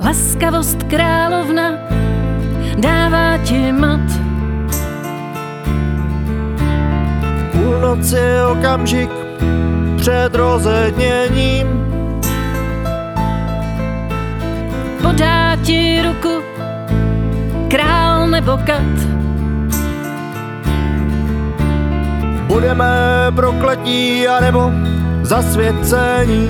Laskavost královna dává ti mat. Půlnoc je okamžik před rozedněním. Podá ti ruku král nebo kat. Budeme prokletí anebo zasvěcení.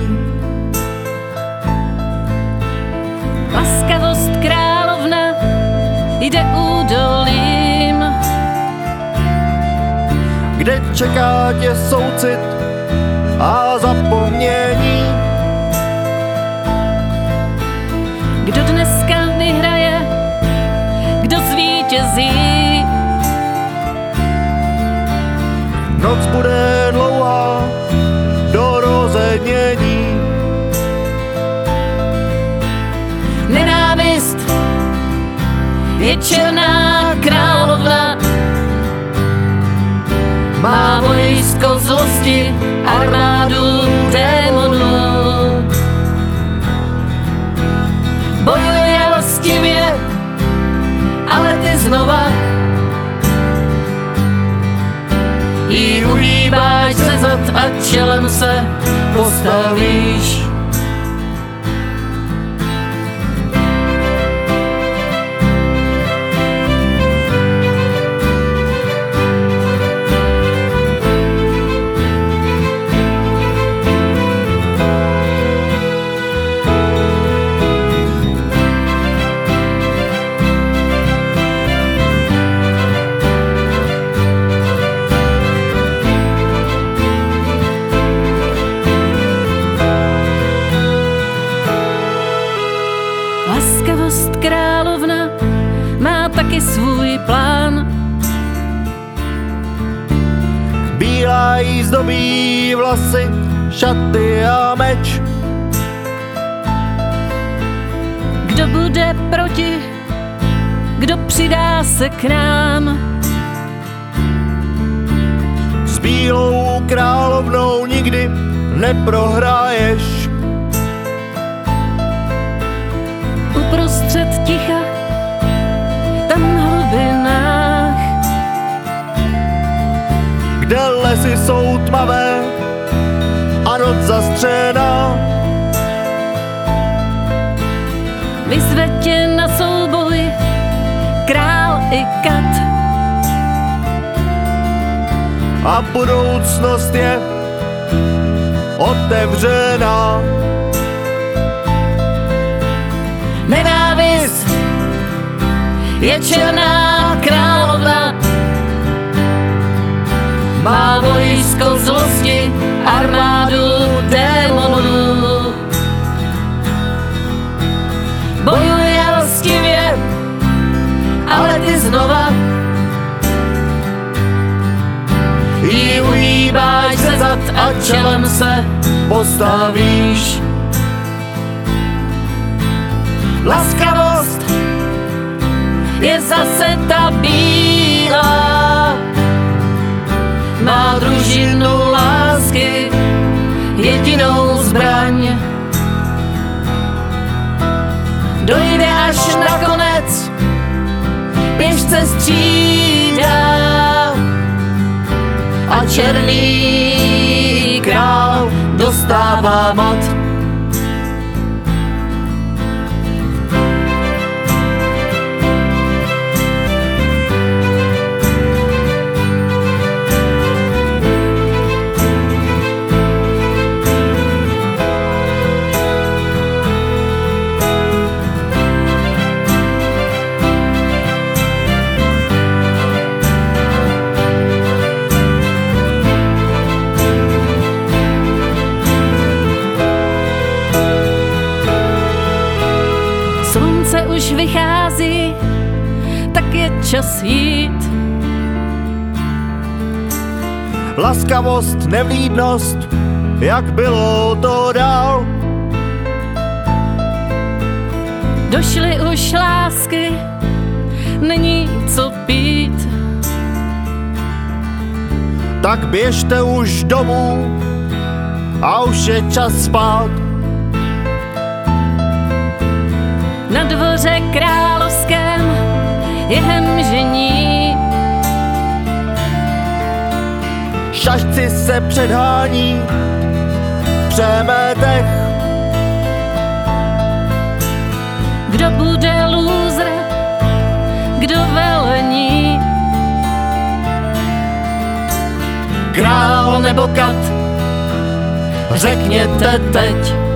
Laskavost královna jde údolím, kde čeká tě soucit a zapomnění. kdo dneska vyhraje, kdo zvítězí. Noc bude dlouhá do rozednění. Nenávist je černá královna, má vojsko zlosti, armádu démonů. Bojuje lstivě, ale ty znova jí uhýbáš ze zad a čelem se postavíš. Laskavost královna má taky svůj plán. Bílá jí zdobí vlasy, šaty a meč. Kdo bude proti, kdo přidá se k nám. S bílou královnou nikdy neprohraješ. Uprostřed ticha, tam v hlubinách, Kde lesy jsou tmavé a noc zastřená. vyzve tě na souboj král i kat. A budoucnost je otevřená. Nenávist je černá královna, má vojsko zlosti, armádu démonů. Bojuje lstivě, ale ty znova jí uhýbáš ze zad a čelem se postavíš. Laskavost je zase ta bílá, má družinu lásky, jedinou zbraň. Dojde až nakonec, běžce střídá a černý král dostává mat. Slunce už vychází, tak je čas jít. Laskavost, nevlídnost, jak bylo to dál. Došly už lásky, není co pít. Tak běžte už domů a už je čas spát. Na dvoře královském je hemžení. Šašci se předhání v přemetech. Kdo bude lůzr, kdo velení? Král nebo kat, Řekněte teď.